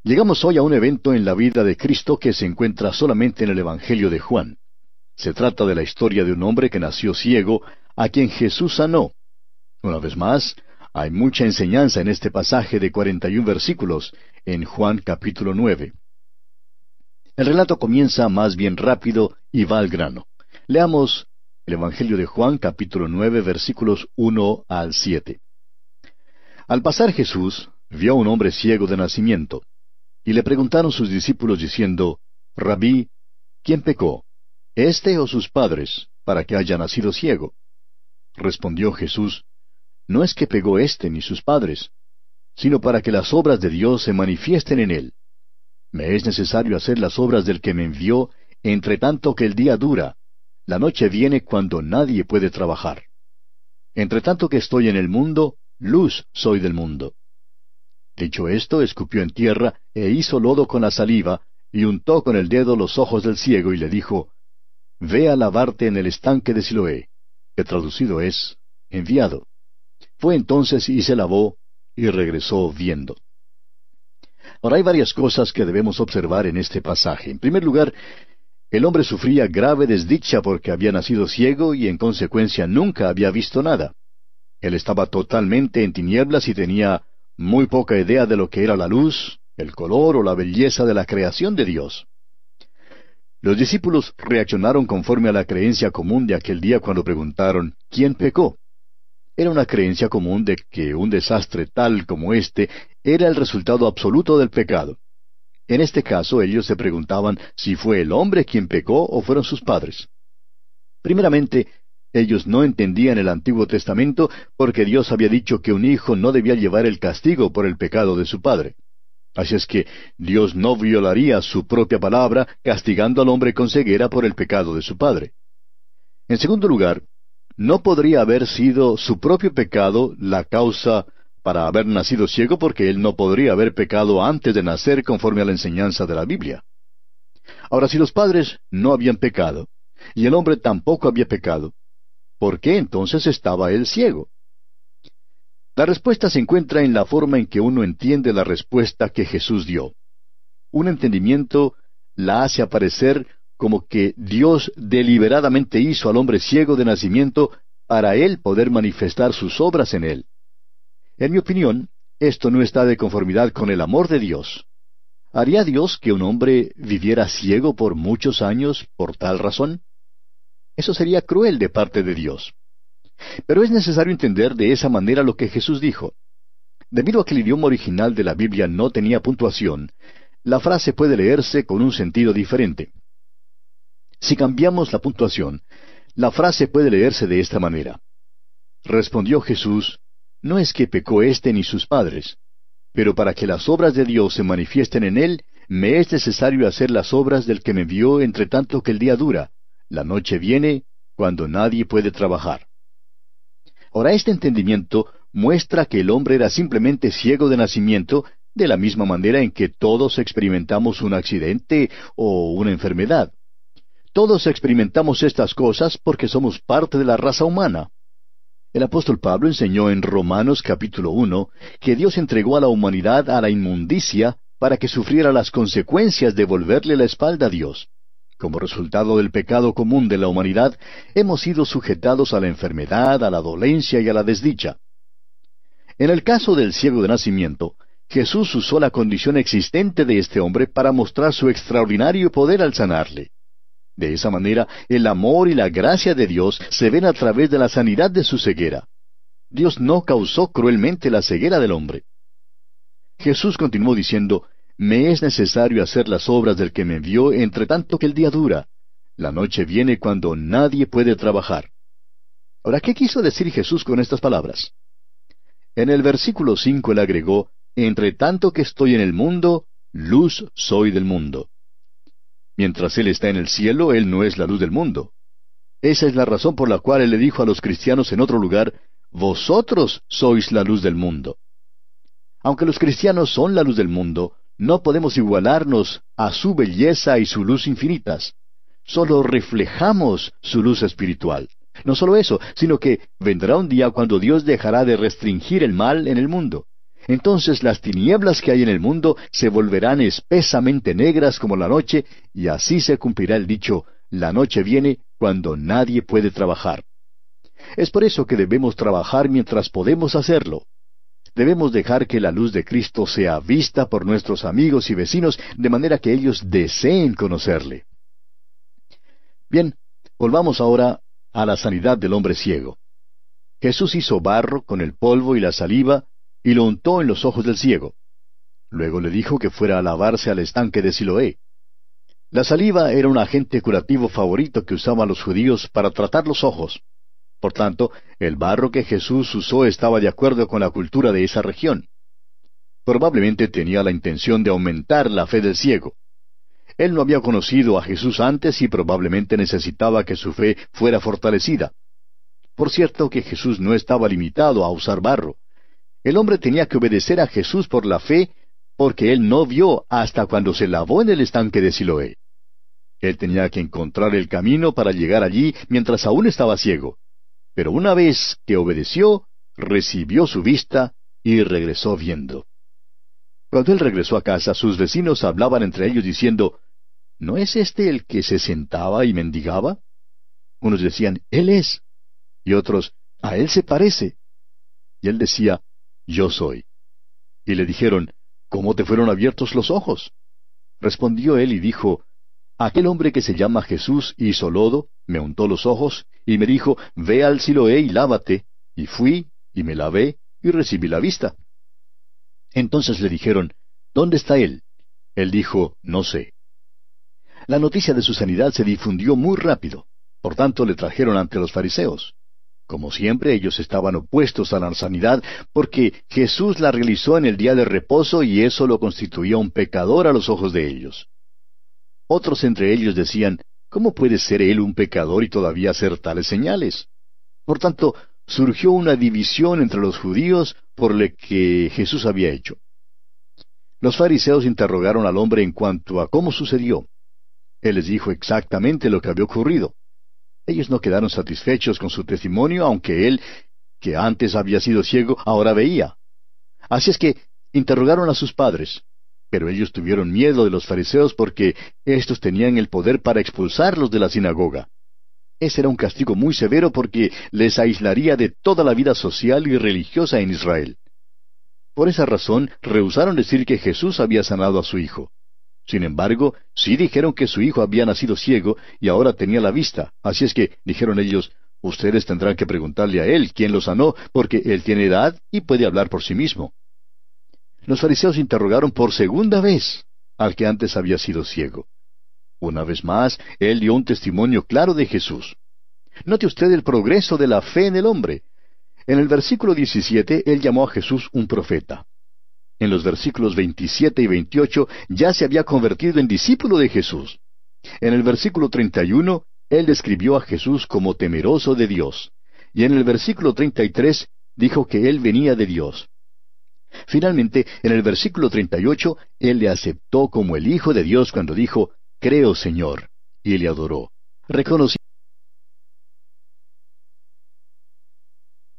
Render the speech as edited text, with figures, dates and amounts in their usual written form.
Llegamos hoy a un evento en la vida de Cristo que se encuentra solamente en el Evangelio de Juan. Se trata de la historia de un hombre que nació ciego, a quien Jesús sanó. Una vez más, hay mucha enseñanza en este pasaje de 41 versículos, en Juan capítulo 9. El relato comienza más bien rápido y va al grano. Leamos el Evangelio de Juan capítulo 9 versículos 1 al 7. Al pasar Jesús, vio a un hombre ciego de nacimiento. Y le preguntaron sus discípulos diciendo, Rabí, ¿quién pecó, éste o sus padres, para que haya nacido ciego? Respondió Jesús, no es que pecó éste ni sus padres, sino para que las obras de Dios se manifiesten en él. Me es necesario hacer las obras del que me envió, entre tanto que el día dura. La noche viene cuando nadie puede trabajar. Entre tanto que estoy en el mundo, luz soy del mundo. Dicho esto, escupió en tierra, e hizo lodo con la saliva, y untó con el dedo los ojos del ciego, y le dijo, Ve a lavarte en el estanque de Siloé, que traducido es, enviado. Fue entonces y se lavó, y regresó viendo. Ahora hay varias cosas que debemos observar en este pasaje. En primer lugar, el hombre sufría grave desdicha porque había nacido ciego y en consecuencia nunca había visto nada. Él estaba totalmente en tinieblas y tenía muy poca idea de lo que era la luz, el color o la belleza de la creación de Dios. Los discípulos reaccionaron conforme a la creencia común de aquel día cuando preguntaron, ¿quién pecó? Era una creencia común de que un desastre tal como este era el resultado absoluto del pecado. En este caso ellos se preguntaban si fue el hombre quien pecó o fueron sus padres. Primeramente, ellos no entendían el Antiguo Testamento porque Dios había dicho que un hijo no debía llevar el castigo por el pecado de su padre. Así es que Dios no violaría su propia palabra castigando al hombre con ceguera por el pecado de su padre. En segundo lugar, no podría haber sido su propio pecado la causa para haber nacido ciego porque él no podría haber pecado antes de nacer conforme a la enseñanza de la Biblia. Ahora, si los padres no habían pecado, y el hombre tampoco había pecado, ¿por qué entonces estaba él ciego? La respuesta se encuentra en la forma en que uno entiende la respuesta que Jesús dio. Un entendimiento la hace aparecer como que Dios deliberadamente hizo al hombre ciego de nacimiento para él poder manifestar sus obras en él. En mi opinión, esto no está de conformidad con el amor de Dios. ¿Haría Dios que un hombre viviera ciego por muchos años por tal razón? Eso sería cruel de parte de Dios. Pero es necesario entender de esa manera lo que Jesús dijo. Debido a que el idioma original de la Biblia no tenía puntuación, la frase puede leerse con un sentido diferente. Si cambiamos la puntuación, la frase puede leerse de esta manera. Respondió Jesús, no es que pecó éste ni sus padres, pero para que las obras de Dios se manifiesten en él, me es necesario hacer las obras del que me envió entre tanto que el día dura. La noche viene cuando nadie puede trabajar. Ahora, este entendimiento muestra que el hombre era simplemente ciego de nacimiento, de la misma manera en que todos experimentamos un accidente o una enfermedad. Todos experimentamos estas cosas porque somos parte de la raza humana. El apóstol Pablo enseñó en Romanos capítulo 1 que Dios entregó a la humanidad a la inmundicia para que sufriera las consecuencias de volverle la espalda a Dios. Como resultado del pecado común de la humanidad, hemos sido sujetados a la enfermedad, a la dolencia y a la desdicha. En el caso del ciego de nacimiento, Jesús usó la condición existente de este hombre para mostrar su extraordinario poder al sanarle. De esa manera, el amor y la gracia de Dios se ven a través de la sanidad de su ceguera. Dios no causó cruelmente la ceguera del hombre. Jesús continuó diciendo, me es necesario hacer las obras del que me envió entre tanto que el día dura. La noche viene cuando nadie puede trabajar. Ahora, ¿qué quiso decir Jesús con estas palabras? En el versículo 5 él agregó, entre tanto que estoy en el mundo, luz soy del mundo. Mientras Él está en el cielo, Él no es la luz del mundo. Esa es la razón por la cual Él le dijo a los cristianos en otro lugar, vosotros sois la luz del mundo. Aunque los cristianos son la luz del mundo, no podemos igualarnos a su belleza y su luz infinitas. Solo reflejamos su luz espiritual. No solo eso, sino que vendrá un día cuando Dios dejará de restringir el mal en el mundo. entonces las tinieblas que hay en el mundo se volverán espesamente negras como la noche, y así se cumplirá el dicho, la noche viene cuando nadie puede trabajar. Es por eso que debemos trabajar mientras podemos hacerlo. Debemos dejar que la luz de Cristo sea vista por nuestros amigos y vecinos, de manera que ellos deseen conocerle. Bien, volvamos ahora a la sanidad del hombre ciego. Jesús hizo barro con el polvo y la saliva, y lo untó en los ojos del ciego. Luego le dijo que fuera a lavarse al estanque de Siloé. La saliva era un agente curativo favorito que usaban los judíos para tratar los ojos. Por tanto, el barro que Jesús usó estaba de acuerdo con la cultura de esa región. Probablemente tenía la intención de aumentar la fe del ciego. Él no había conocido a Jesús antes y probablemente necesitaba que su fe fuera fortalecida. Por cierto que Jesús no estaba limitado a usar barro. El hombre tenía que obedecer a Jesús por la fe, porque él no vio hasta cuando se lavó en el estanque de Siloé. Él tenía que encontrar el camino para llegar allí mientras aún estaba ciego. Pero una vez que obedeció, recibió su vista y regresó viendo. Cuando él regresó a casa, sus vecinos hablaban entre ellos diciendo, ¿no es este el que se sentaba y mendigaba? Unos decían, Él es. Y otros, a él se parece. Y él decía, yo soy. Y le dijeron, ¿cómo te fueron abiertos los ojos? Respondió él y dijo, aquel hombre que se llama Jesús hizo lodo, me untó los ojos, y me dijo, ve al Siloé y lávate. Y fui, y me lavé, y recibí la vista. Entonces le dijeron, ¿dónde está él? Él dijo, no sé. La noticia de su sanidad se difundió muy rápido. Por tanto, le trajeron ante los fariseos. Como siempre, ellos estaban opuestos a la sanidad, porque Jesús la realizó en el día de reposo y eso lo constituía un pecador a los ojos de ellos. Otros entre ellos decían, ¿cómo puede ser él un pecador y todavía hacer tales señales? Por tanto, surgió una división entre los judíos por lo que Jesús había hecho. Los fariseos interrogaron al hombre en cuanto a cómo sucedió. Él les dijo exactamente lo que había ocurrido. Ellos no quedaron satisfechos con su testimonio, aunque él, que antes había sido ciego, ahora veía. Así es que interrogaron a sus padres. Pero ellos tuvieron miedo de los fariseos porque éstos tenían el poder para expulsarlos de la sinagoga. Ese era un castigo muy severo porque les aislaría de toda la vida social y religiosa en Israel. Por esa razón, rehusaron decir que Jesús había sanado a su hijo. Sin embargo, sí dijeron que su hijo había nacido ciego y ahora tenía la vista. Así es que, dijeron ellos, ustedes tendrán que preguntarle a él quién lo sanó, porque él tiene edad y puede hablar por sí mismo. Los fariseos interrogaron por segunda vez al que antes había sido ciego. Una vez más, él dio un testimonio claro de Jesús. Note usted el progreso de la fe en el hombre. En el versículo 17, él llamó a Jesús un profeta. En los versículos 27 y 28 ya se había convertido en discípulo de Jesús. En el versículo 31, él describió a Jesús como temeroso de Dios. Y en el versículo 33 dijo que él venía de Dios. Finalmente, en el versículo 38, él le aceptó como el Hijo de Dios cuando dijo, creo, Señor, y le adoró, reconociendo